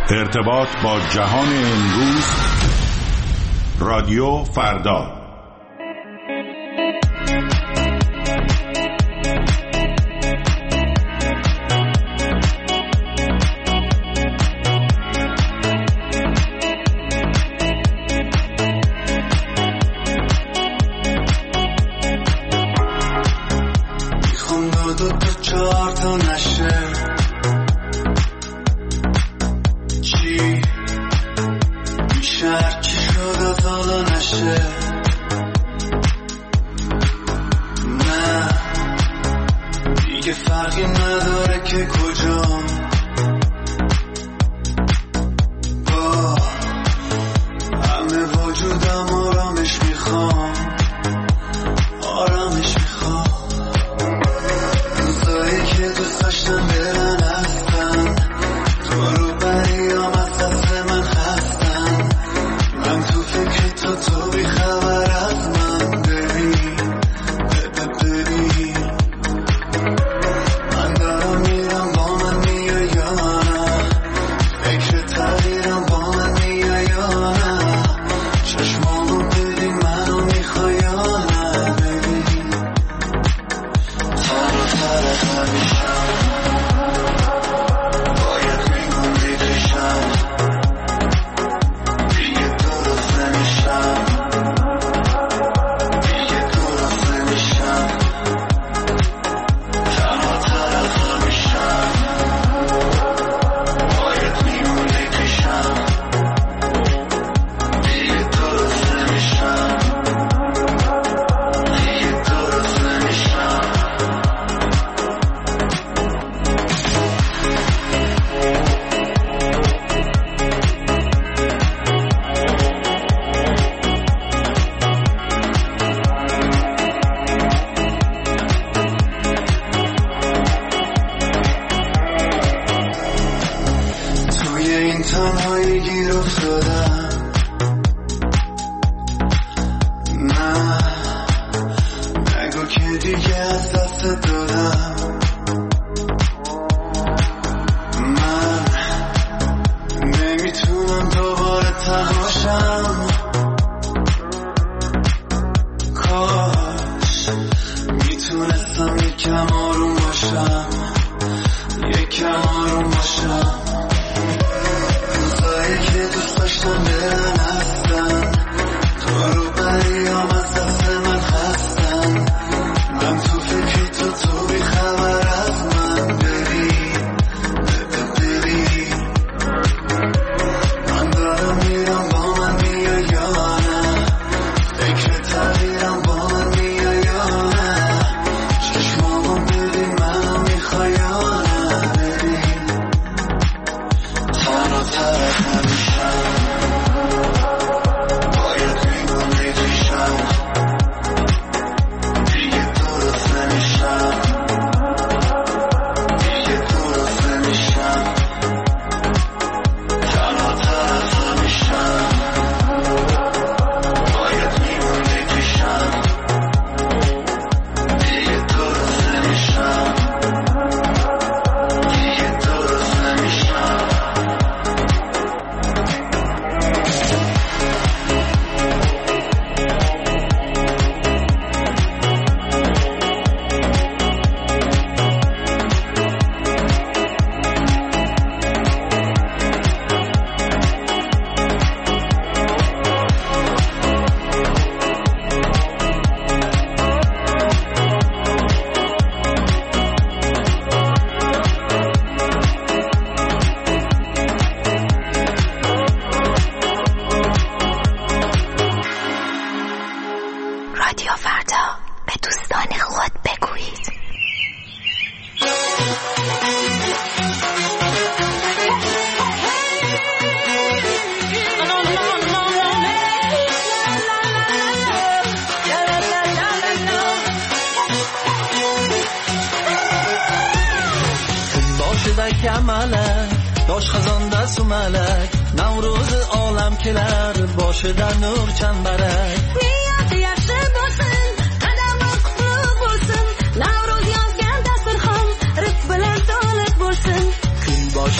ارتباط با جهان امروز، رادیو فردا.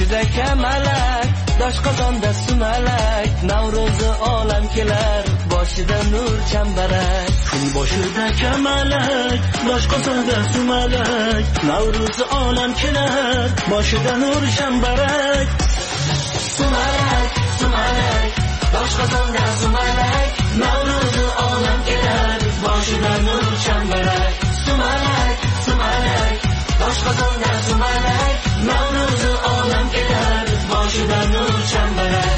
boshida kamalak, doshqozonda sumalak, Navro'zi olam kelar, boshida nur chambarak. Kun boshida kamalak, doshqozonda sumalak, Navro'zi olam kelar, boshida nur chambarak. Sumalak, sumalak, doshqozonda sumalak, Navro'zi olam kelar, boshida nur chambarak. Sumalak, sumalak, doshqozonda sumalak, Navro'zi olam kelar, boshida nur chambarak.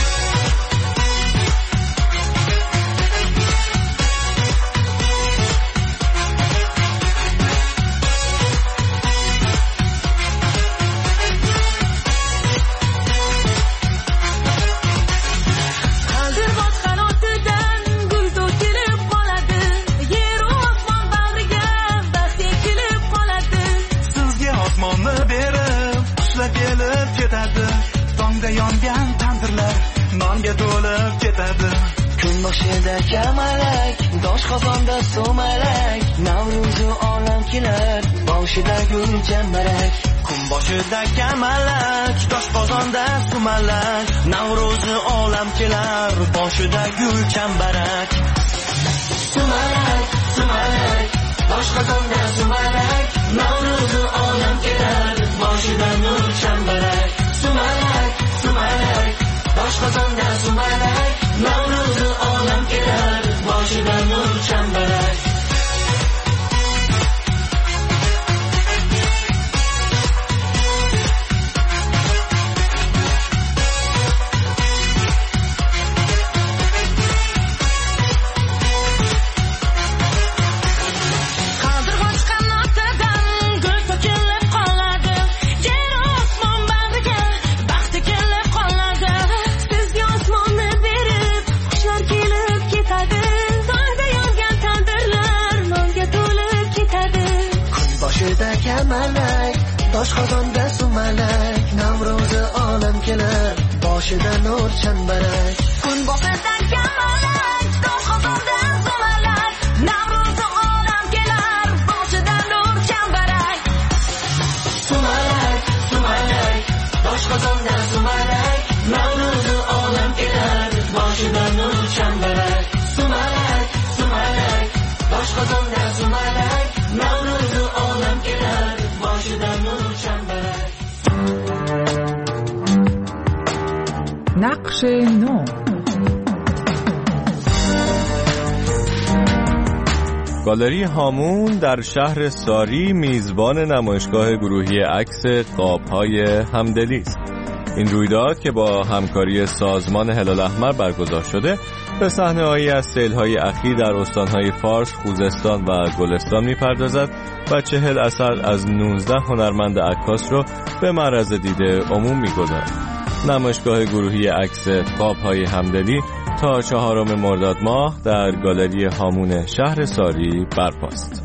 Yongan tandirlar nonga to'lib ketadi. Kun boshida kamalak, doshqozonda sumalak, Navro'zi olam kelar, boshida gul chambarak. Kun boshida kamalak, doshqozonda sumalak, Navro'zi olam kelar, boshida gul chambarak. Sumalak, sumalak, doshqozonda sumalak, Navro'zi olam kelar, boshida nur chambarak. Sumalak, sumalak, doshqozonda sumalak, Navro'zi olam kelar, boshida nur chambarak. Kamalak, doshqozonda sumalak, Navro'zi olam kelar, boshida nur chambarak. Kun boshida kamalak, doshqozonda sumalak, Navro'zi olam kelar, boshida nur chambarak. Sumalak, sumalak, doshqozonda sumalak, Navro'zi olam kelar, boshida nur chambarak. Sumalak, sumalak, doshqozonda sumalak, Navro'zi olam kelar, boshida nur chambarak. نقش نو. گالری هامون در شهر ساری میزبان نمایشگاه گروهی عکس قاب‌های همدلی است. این رویداد که با همکاری سازمان هلال احمر برگزار شده به صحنه‌هایی از سیل‌های اخیر در استان‌های فارس، خوزستان و گلستان می‌پردازد و 40 اثر از 19 هنرمند عکاس رو به معرض دید عموم می‌گذارد. نمایشگاه گروهی عکس قاب‌های همدلی تا 4 مرداد ماه در گالری هامون شهر ساری برپاست.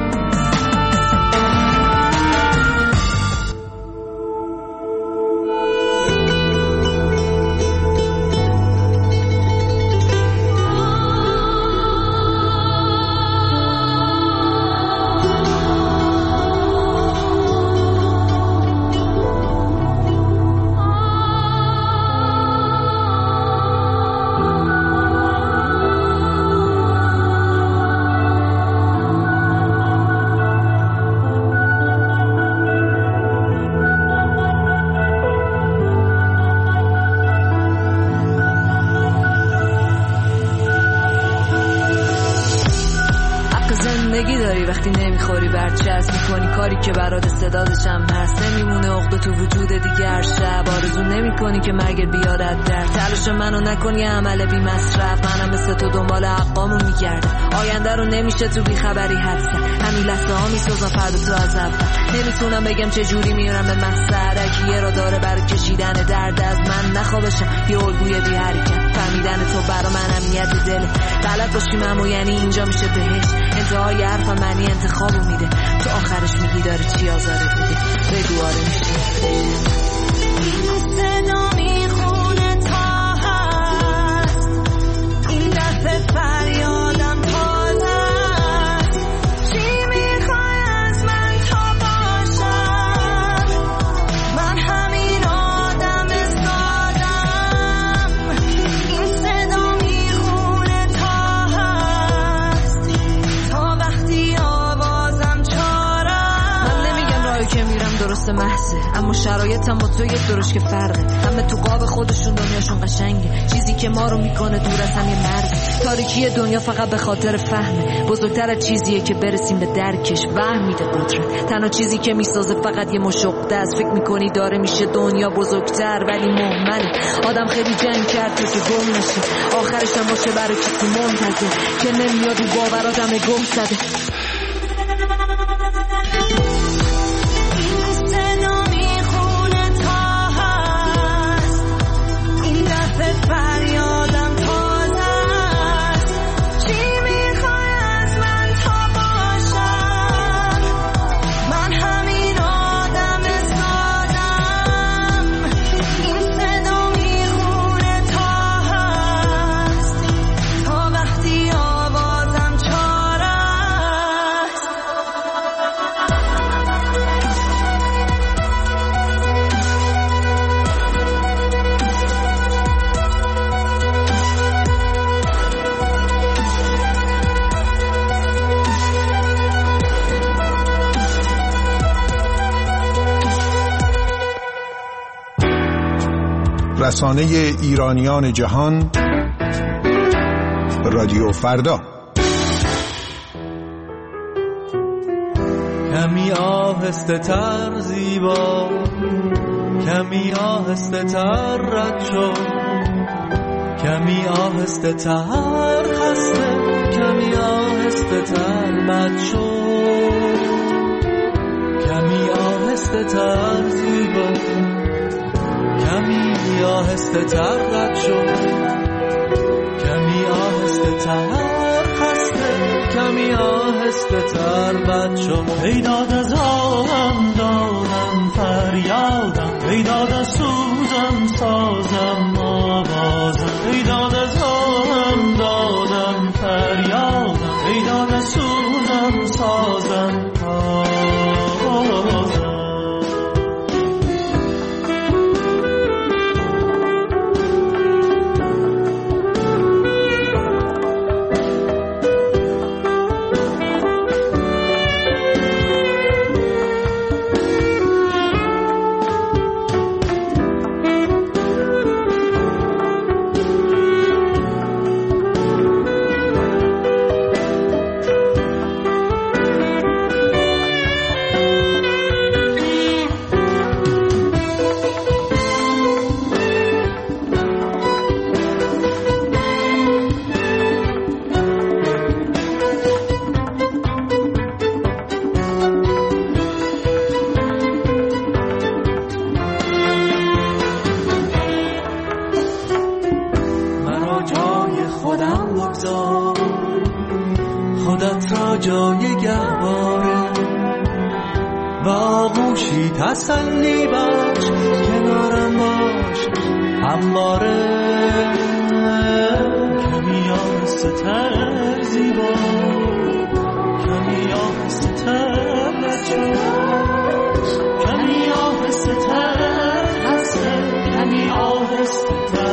وقتی نمیخوری برچسب میکنی کاری که برات صدادشم هست، نمیمونه عقده تو وجود دیگر شب، آرزو نمیکنی که مرگ بیارد در تلاش منو نکنی عمل بی مصرف، منم مثل تو دنبال حقامو میگردم، آینده رو نمیشه تو بیخبری حدسم، همین لحظه ها میسازم فردا تو از اول، نمیتونم بگم چه جوری میارم به محضر یه را داره برای کشیدن درد از من نخوابشم، یه الگوی بی حرکت، فهمیدن تو برا من امنیت دله، بلد باشیم اما یعنی اینجا میشه بهش، انتهای حرفم معنی انتخابو میده، تو آخرش میگی داره چی آزارت میده، بگو آره میشه صدا میخونه تا هست، این دفعه فریادم پاد هست، چی میخوای از من تا باشم، من همین شرایطم با تو یک درش که فرقه، همه تو قاب خودشون دنیاشون قشنگه. چیزی که ما رو میکنه دور از هم یه مرز، تاریکی دنیا فقط به خاطر فهمه. بزرگتر از چیزیه که برسیم به درکش، وهم میده قدرت. تنها چیزی که میسازه فقط یه مشقده است. فکر میکنی داره میشه دنیا بزرگتر ولی مهمله. آدم خیلی جنگ کرد تو که گم نشه، آخرش هم باشه برای کسی منتظر که نمیاد رو باوراتم گم زده. رسانه ایرانیان جهان، رادیو فردا. کمی آهسته تر زیبا، کمی آهسته تر رد شو، کمی آهسته تر خسته، کمی آهسته تر بد شو، کمی آهسته تر زیبا، کمی آهسته تر رد شو، کمی آهسته تر خسته، کمی آهسته تر بد شو. ای داد از آهم دادم فریادم، ای داد از سوزم سازم آوازم، ای داد از آهم دادم فریادم، ای داد از سوزم سازم آوازم. خودت را جای گهواره و آغوشی تسلی بخش، کنارم باش همواره. کمی آهسته تر زیبا، کمی آهسته تر بچه، کمی آهسته تر خسته، کمی آهسته تر